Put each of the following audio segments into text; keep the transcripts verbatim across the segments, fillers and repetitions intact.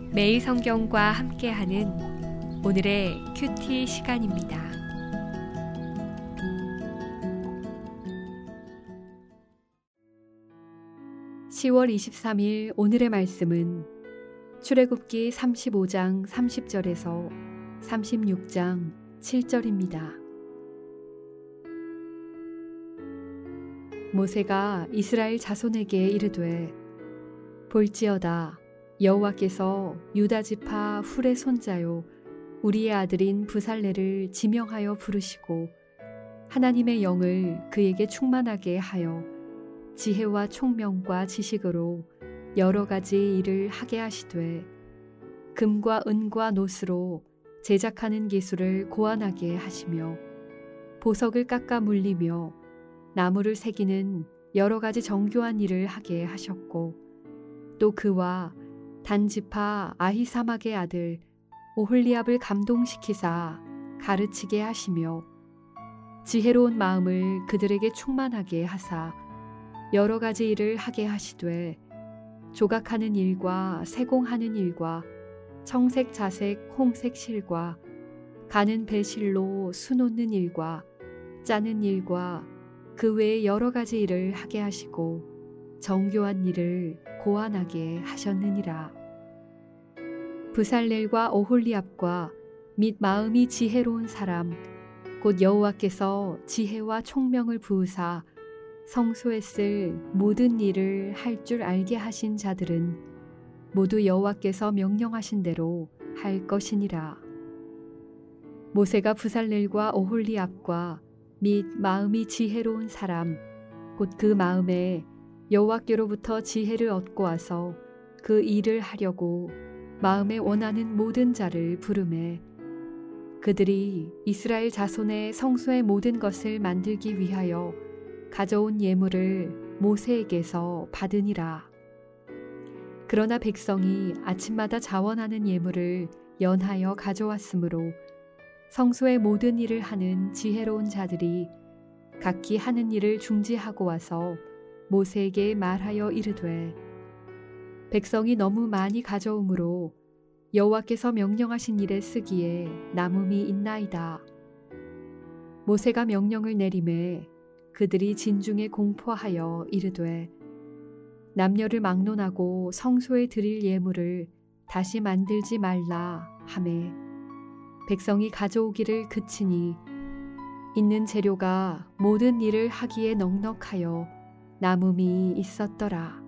매일 성경과 함께하는 오늘의 큐티 시간입니다. 시월 이십삼일 오늘의 말씀은 출애굽기 삼십오 장 삼십 절에서 삼십육 장 칠 절입니다. 모세가 이스라엘 자손에게 이르되 볼지어다 여호와께서 유다 지파 훌의 손자요 우리의 아들인 부살레를 지명하여 부르시고 하나님의 영을 그에게 충만하게 하여 지혜와 총명과 지식으로 여러 가지 일을 하게 하시되 금과 은과 노스로 제작하는 기술을 고안하게 하시며 보석을 깎아 물리며 나무를 새기는 여러 가지 정교한 일을 하게 하셨고 또 그와 단지파 아히사막의 아들 오홀리압을 감동시키사 가르치게 하시며 지혜로운 마음을 그들에게 충만하게 하사 여러 가지 일을 하게 하시되 조각하는 일과 세공하는 일과 청색 자색 홍색 실과 가는 배실로 수 놓는 일과 짜는 일과 그 외에 여러 가지 일을 하게 하시고 정교한 일을 고안하게 하셨느니라. 부살렐과 오홀리압과 및 마음이 지혜로운 사람 곧 여호와께서 지혜와 총명을 부으사 성소에 쓸 모든 일을 할 줄 알게 하신 자들은 모두 여호와께서 명령하신 대로 할 것이니라. 모세가 부살렐과 오홀리압과 및 마음이 지혜로운 사람 곧 그 마음에 여호와께로부터 지혜를 얻고 와서 그 일을 하려고 마음에 원하는 모든 자를 부르매 그들이 이스라엘 자손의 성소의 모든 것을 만들기 위하여 가져온 예물을 모세에게서 받으니라. 그러나 백성이 아침마다 자원하는 예물을 연하여 가져왔으므로 성소의 모든 일을 하는 지혜로운 자들이 각기 하는 일을 중지하고 와서 모세에게 말하여 이르되 백성이 너무 많이 가져오므로 여호와께서 명령하신 일에 쓰기에 남음이 있나이다. 모세가 명령을 내리매 그들이 진중에 공포하여 이르되 남녀를 막론하고 성소에 드릴 예물을 다시 만들지 말라 하매 백성이 가져오기를 그치니 있는 재료가 모든 일을 하기에 넉넉하여 남음이 있었더라.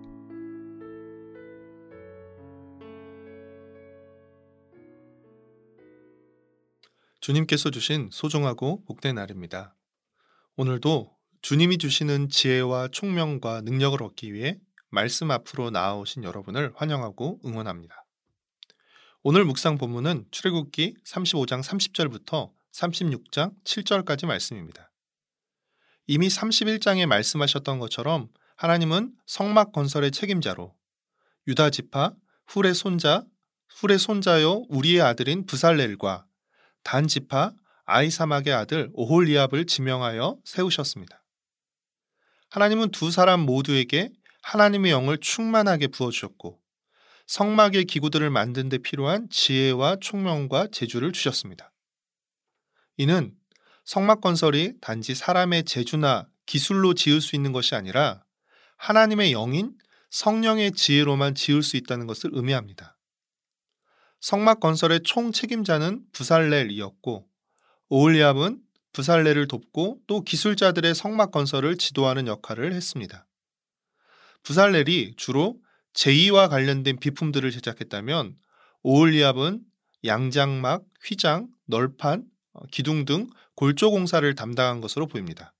주님께서 주신 소중하고 복된 날입니다. 오늘도 주님이 주시는 지혜와 총명과 능력을 얻기 위해 말씀 앞으로 나아오신 여러분을 환영하고 응원합니다. 오늘 묵상 본문은 출애굽기 삼십오 장 삼십 절부터 삼십육 장 칠 절까지 말씀입니다. 이미 삼십일 장에 말씀하셨던 것처럼 하나님은 성막 건설의 책임자로 유다 지파 훌의 손자, 훌의 손자요 우리의 아들인 부살렐과 단 지파 아히사막의 아들 오홀리압을 지명하여 세우셨습니다. 하나님은 두 사람 모두에게 하나님의 영을 충만하게 부어주셨고 성막의 기구들을 만드는 데 필요한 지혜와 총명과 재주를 주셨습니다. 이는 성막 건설이 단지 사람의 재주나 기술로 지을 수 있는 것이 아니라 하나님의 영인 성령의 지혜로만 지을 수 있다는 것을 의미합니다. 성막 건설의 총 책임자는 부살렐이었고 오홀리압은 부살렐을 돕고 또 기술자들의 성막 건설을 지도하는 역할을 했습니다. 부살렐이 주로 제이와 관련된 비품들을 제작했다면 오홀리압은 양장막, 휘장, 널판, 기둥 등 골조 공사를 담당한 것으로 보입니다.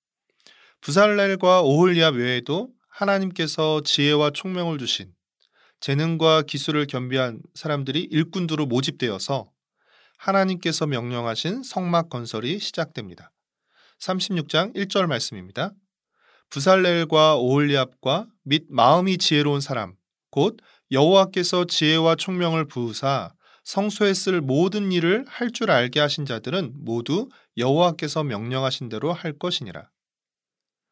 부살렐과 오홀리압 외에도 하나님께서 지혜와 총명을 주신 재능과 기술을 겸비한 사람들이 일꾼들로 모집되어서 하나님께서 명령하신 성막 건설이 시작됩니다. 삼십육 장 일 절 말씀입니다. 부살렐과 오홀리압과 및 마음이 지혜로운 사람 곧 여호와께서 지혜와 총명을 부으사 성소에 쓸 모든 일을 할 줄 알게 하신 자들은 모두 여호와께서 명령하신 대로 할 것이니라.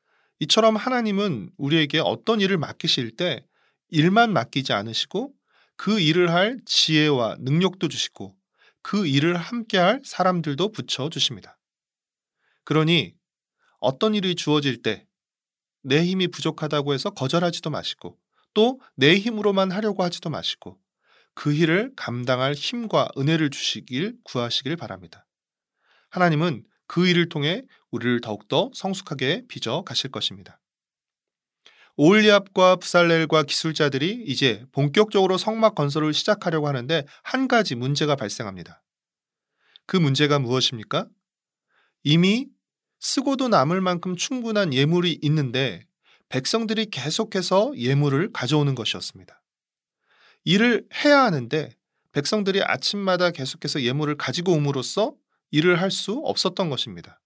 이처럼 하나님은 우리에게 어떤 일을 맡기실 때 일만 맡기지 않으시고 그 일을 할 지혜와 능력도 주시고 그 일을 함께할 사람들도 붙여주십니다. 그러니 어떤 일이 주어질 때 내 힘이 부족하다고 해서 거절하지도 마시고 또 내 힘으로만 하려고 하지도 마시고 그 일을 감당할 힘과 은혜를 주시길 구하시길 바랍니다. 하나님은 그 일을 통해 우리를 더욱더 성숙하게 빚어 가실 것입니다. 오홀리압과 부살렐과 기술자들이 이제 본격적으로 성막 건설을 시작하려고 하는데 한 가지 문제가 발생합니다. 그 문제가 무엇입니까? 이미 쓰고도 남을 만큼 충분한 예물이 있는데 백성들이 계속해서 예물을 가져오는 것이었습니다. 일을 해야 하는데 백성들이 아침마다 계속해서 예물을 가지고 옴으로써 일을 할 수 없었던 것입니다.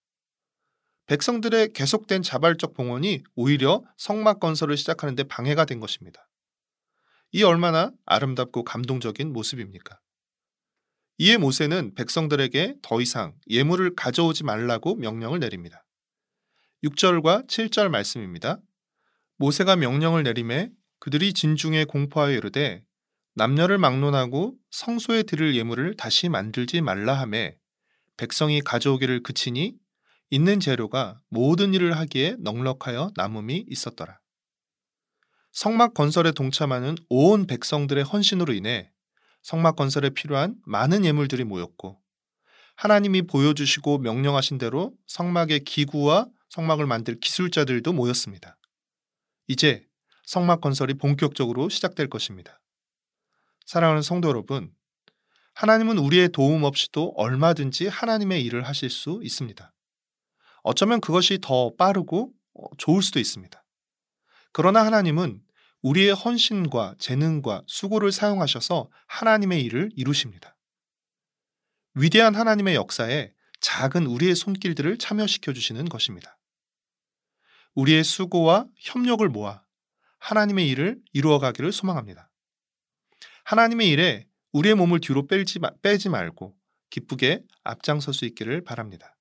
백성들의 계속된 자발적 봉헌이 오히려 성막 건설을 시작하는 데 방해가 된 것입니다. 이 얼마나 아름답고 감동적인 모습입니까? 이에 모세는 백성들에게 더 이상 예물을 가져오지 말라고 명령을 내립니다. 육 절과 칠 절 말씀입니다. 모세가 명령을 내리매 그들이 진중에 공포하여 이르되 남녀를 막론하고 성소에 드릴 예물을 다시 만들지 말라 하매 백성이 가져오기를 그치니 있는 재료가 모든 일을 하기에 넉넉하여 남음이 있었더라. 성막 건설에 동참하는 온 백성들의 헌신으로 인해 성막 건설에 필요한 많은 예물들이 모였고 하나님이 보여주시고 명령하신 대로 성막의 기구와 성막을 만들 기술자들도 모였습니다. 이제 성막 건설이 본격적으로 시작될 것입니다. 사랑하는 성도 여러분, 하나님은 우리의 도움 없이도 얼마든지 하나님의 일을 하실 수 있습니다. 어쩌면 그것이 더 빠르고 좋을 수도 있습니다. 그러나 하나님은 우리의 헌신과 재능과 수고를 사용하셔서 하나님의 일을 이루십니다. 위대한 하나님의 역사에 작은 우리의 손길들을 참여시켜 주시는 것입니다. 우리의 수고와 협력을 모아 하나님의 일을 이루어가기를 소망합니다. 하나님의 일에 우리의 몸을 뒤로 빼지, 빼지 말고 기쁘게 앞장설 수 있기를 바랍니다.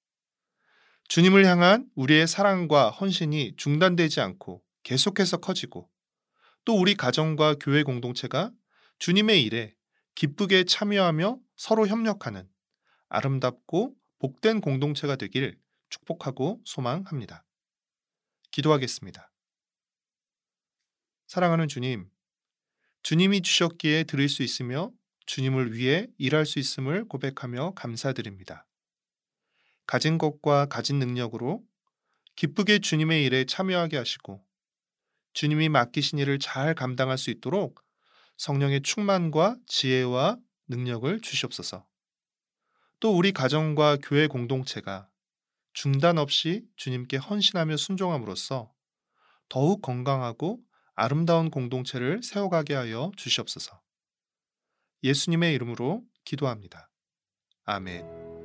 주님을 향한 우리의 사랑과 헌신이 중단되지 않고 계속해서 커지고 또 우리 가정과 교회 공동체가 주님의 일에 기쁘게 참여하며 서로 협력하는 아름답고 복된 공동체가 되길 축복하고 소망합니다. 기도하겠습니다. 사랑하는 주님, 주님이 주셨기에 드릴 수 있으며 주님을 위해 일할 수 있음을 고백하며 감사드립니다. 가진 것과 가진 능력으로 기쁘게 주님의 일에 참여하게 하시고 주님이 맡기신 일을 잘 감당할 수 있도록 성령의 충만과 지혜와 능력을 주시옵소서. 또 우리 가정과 교회 공동체가 중단 없이 주님께 헌신하며 순종함으로써 더욱 건강하고 아름다운 공동체를 세워가게 하여 주시옵소서. 예수님의 이름으로 기도합니다. 아멘.